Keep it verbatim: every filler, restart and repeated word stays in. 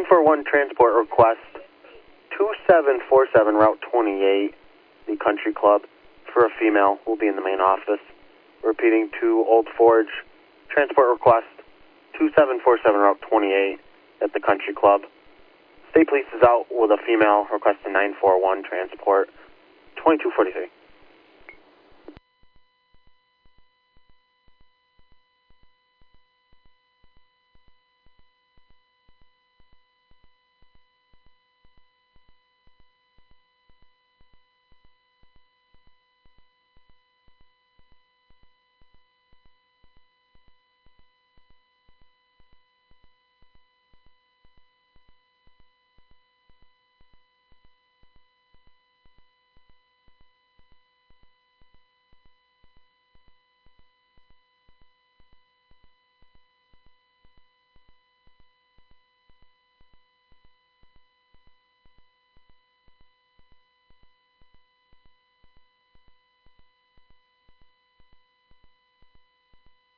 four one transport request, two seven four seven, Route twenty-eight, the Country Club, for a female. Will be in the main office. Repeating to Old Forge, transport request, two seven four seven, Route twenty-eight, at the Country Club. State Police is out with a female requesting nine four one transport, twenty-two forty-three.